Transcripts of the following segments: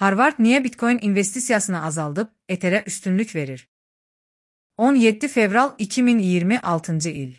Harvard niyə Bitcoin investisiyasını azaldıb, Ether'e üstünlük verir? 17 fevral 2026 il.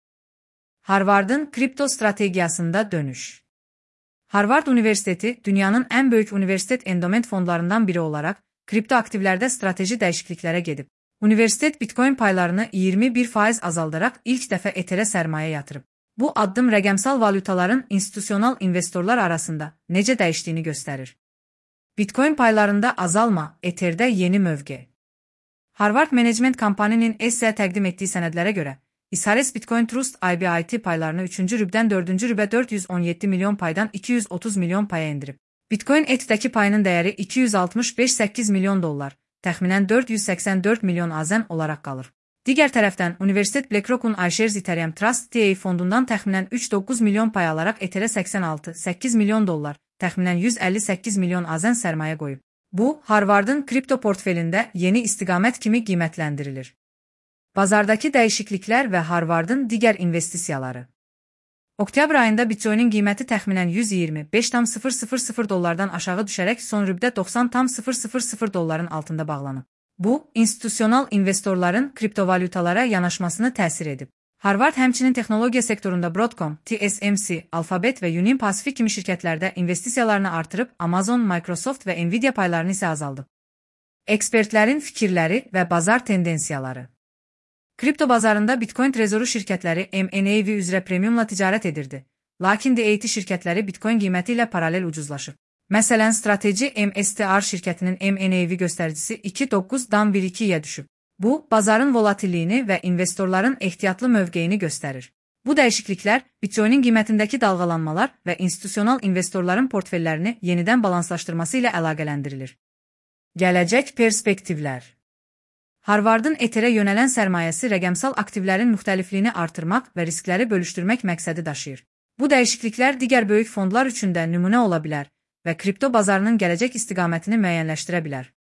Harvard'ın kripto stratejiyasında dönüş. Harvard Üniversiteti, dünyanın ən böyük universitet endowment fondlarından biri olarak, kripto aktivlərdə strateji dəyişikliklərə gedib. Universitet Bitcoin paylarını 21% azaldarak ilk dəfə Ether'e sərmayə yatırıb. Bu addım rəqəmsal valyutaların institusional investorlar arasında necə dəyişdiyini göstərir. Bitcoin paylarında azalma, Ether'də yeni mövqe. Harvard Management Company'nin SEC təqdim etdiyi sənədlərə görə, Icares Bitcoin Trust IBIT paylarını 3-cü rübdən 4-cü rübə 417 milyon paydan 230 milyon paya indirib. Bitcoin ETH'dəki payının dəyəri 265,8 milyon dollar, təxminən 484 milyon AZN olaraq qalır. Digər tərəfdən, Universitet BlackRock'un iShares Ethereum Trust TA fondundan təxminən 3,9 milyon pay alaraq Ether'e 86,8 milyon dollar, təxminən 158 milyon AZN sərmayə qoyub. Bu, Harvard'ın kripto portfelində yeni istiqamət kimi qiymətləndirilir. Bazardakı dəyişikliklər və Harvard'ın digər investisiyaları. Oktyabr ayında Bitcoin'in qiyməti təxminən 125,000 dollardan aşağı düşərək son rübdə 90,000 dolların altında bağlanıb. Bu, institusional investorların kriptovalyutalara yanaşmasını təsir edib. Harvard həmçinin texnologiya sektorunda Broadcom, TSMC, Alphabet və Union Pacific kimi şirkətlərdə investisiyalarını artırıb, Amazon, Microsoft və Nvidia paylarını isə azaldıb. Ekspertlərin fikirləri və bazar tendensiyaları. Kripto bazarında Bitcoin trezoru şirkətləri MNAV üzrə premiumla ticarət edirdi. Lakin DAT şirkətləri Bitcoin qiyməti ilə paralel ucuzlaşıb. Məsələn, strateji MSTR şirkətinin MNAV göstəricisi 2,9-dan 1,2-yə düşüb. Bu, bazarın volatilliyini və investorların ehtiyatlı mövqeyini göstərir. Bu dəyişikliklər Bitcoin'in qiymətindəki dalğalanmalar və institusional investorların portfellərini yenidən balanslaşdırması ilə əlaqələndirilir. Gələcək perspektivlər. Harvard'ın Ether'e yönələn sərmayəsi rəqəmsal aktivlərin müxtəlifliyini artırmaq və riskləri bölüşdürmək məqsədi daşıyır. Bu dəyişikliklər digər böyük fondlar üçün də nümunə ola bilər və kripto bazarının gələcək istiqamətini müəyyənləşdirə bilər.